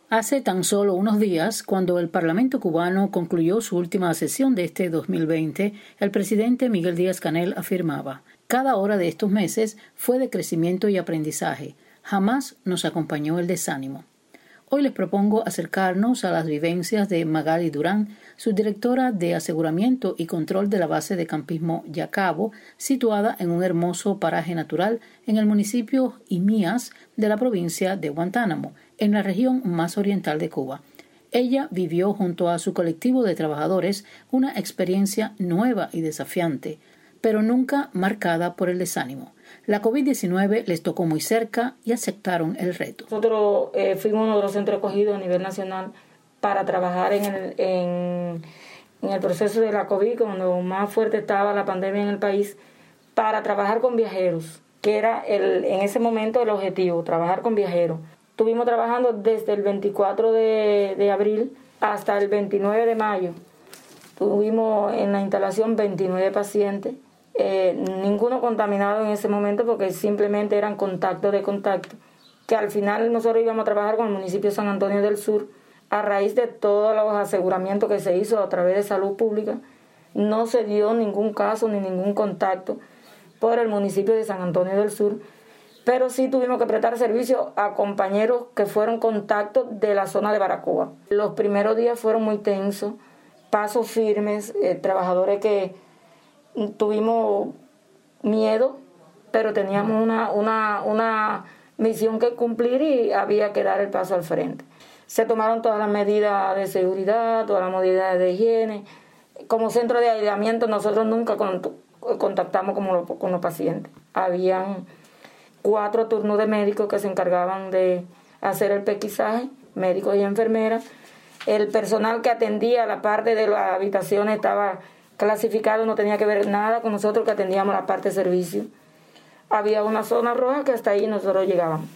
Hace tan solo unos días, cuando el Parlamento cubano concluyó su última sesión de este 2020, el presidente Miguel Díaz-Canel afirmaba: «Cada hora de estos meses fue de crecimiento y aprendizaje. Jamás nos acompañó el desánimo». Hoy les propongo acercarnos a las vivencias de Magali Durán, subdirectora de Aseguramiento y Control de la base de campismo Yacabo, situada en un hermoso paraje natural en el municipio Imías de la provincia de Guantánamo, en la región más oriental de Cuba. Ella vivió junto a su colectivo de trabajadores una experiencia nueva y desafiante, pero nunca marcada por el desánimo. La COVID-19 les tocó muy cerca y aceptaron el reto. Nosotros fuimos uno de los centros escogidos a nivel nacional para trabajar en el proceso de la COVID, cuando más fuerte estaba la pandemia en el país, para trabajar con viajeros, que era en ese momento el objetivo, trabajar con viajeros. Estuvimos trabajando desde el 24 de abril hasta el 29 de mayo. Tuvimos en la instalación 29 pacientes, ninguno contaminado en ese momento porque simplemente eran contactos de contacto, que al final nosotros íbamos a trabajar con el municipio de San Antonio del Sur. A raíz de todos los aseguramientos que se hizo a través de salud pública, no se dio ningún caso ni ningún contacto por el municipio de San Antonio del Sur, pero sí tuvimos que prestar servicio a compañeros que fueron contactos de la zona de Baracoa. Los primeros días fueron muy tensos, pasos firmes, trabajadores que tuvimos miedo, pero teníamos una misión que cumplir y había que dar el paso al frente. Se tomaron todas las medidas de seguridad, todas las medidas de higiene. Como centro de aislamiento nosotros nunca contactamos con los pacientes. Habían 4 turnos de médicos que se encargaban de hacer el pesquisaje, médicos y enfermeras. El personal que atendía la parte de las habitaciones estaba clasificado, no tenía que ver nada con nosotros que atendíamos la parte de servicio. Había una zona roja que hasta ahí nosotros llegábamos.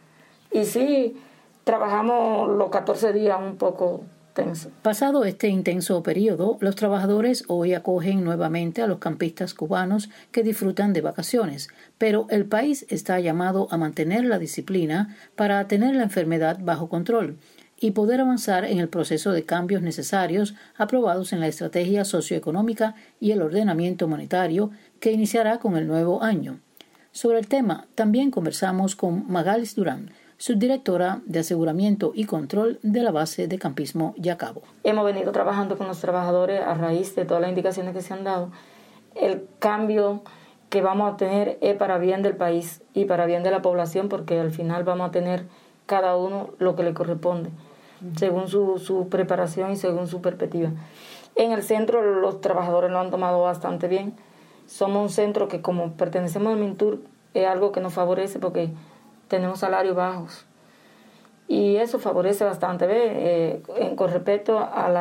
Y sí, trabajamos los 14 días un poco tenso. Pasado este intenso periodo, los trabajadores hoy acogen nuevamente a los campistas cubanos que disfrutan de vacaciones, pero el país está llamado a mantener la disciplina para tener la enfermedad bajo control y poder avanzar en el proceso de cambios necesarios aprobados en la estrategia socioeconómica y el ordenamiento monetario que iniciará con el nuevo año. Sobre el tema, también conversamos con Magali Durán, subdirectora de Aseguramiento y Control de la base de campismo Yacabo. Hemos venido trabajando con los trabajadores a raíz de todas las indicaciones que se han dado. El cambio que vamos a tener es para bien del país y para bien de la población, porque al final vamos a tener cada uno lo que le corresponde, según su preparación y según su perspectiva. En el centro los trabajadores lo han tomado bastante bien. Somos un centro que, como pertenecemos al MINTUR, es algo que nos favorece porque tenemos salarios bajos y eso favorece bastante con respecto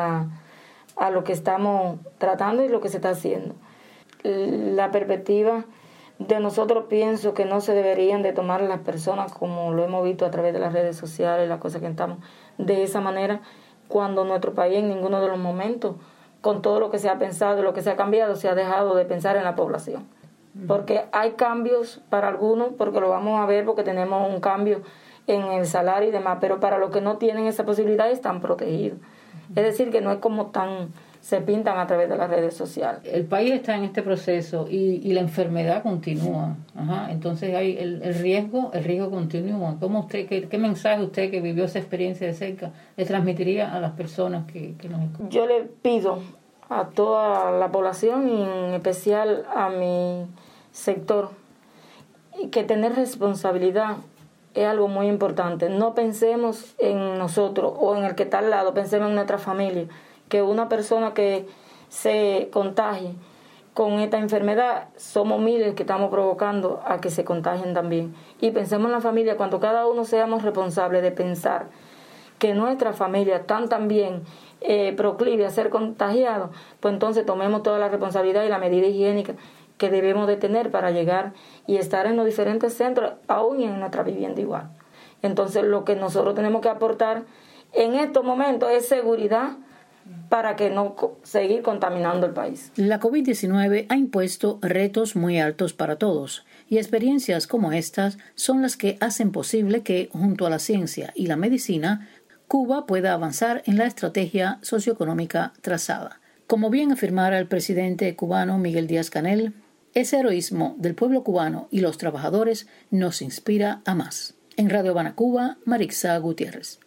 a lo que estamos tratando y lo que se está haciendo. La perspectiva de nosotros, pienso que no se deberían de tomar las personas como lo hemos visto a través de las redes sociales, las cosas que estamos de esa manera, cuando nuestro país en ninguno de los momentos, con todo lo que se ha pensado y lo que se ha cambiado, se ha dejado de pensar en la población. Porque hay cambios para algunos, porque lo vamos a ver, porque tenemos un cambio en el salario y demás, pero para los que no tienen esa posibilidad están protegidos. Es decir, que no es como se pintan a través de las redes sociales. El país está en este proceso y la enfermedad continúa. Entonces hay el riesgo continúa. ¿Cómo usted, qué mensaje usted que vivió esa experiencia de cerca le transmitiría a las personas que nos escuchan? Yo le pido a toda la población y en especial a mi sector que tener responsabilidad es algo muy importante. No pensemos en nosotros o en el que está al lado, pensemos en nuestra familia, que una persona que se contagie con esta enfermedad, somos miles que estamos provocando a que se contagien también. Y pensemos en la familia, cuando cada uno seamos responsables de pensar que nuestra familia están también proclive a ser contagiados, pues entonces tomemos toda la responsabilidad y la medida higiénica que debemos de tener para llegar y estar en los diferentes centros, aún en nuestra vivienda igual. Entonces lo que nosotros tenemos que aportar en estos momentos es seguridad para que no seguir contaminando el país. La COVID-19 ha impuesto retos muy altos para todos y experiencias como estas son las que hacen posible que, junto a la ciencia y la medicina, Cuba pueda avanzar en la estrategia socioeconómica trazada. Como bien afirmara el presidente cubano Miguel Díaz-Canel, ese heroísmo del pueblo cubano y los trabajadores nos inspira a más. En Radio Habana, Cuba, Marixa Gutiérrez.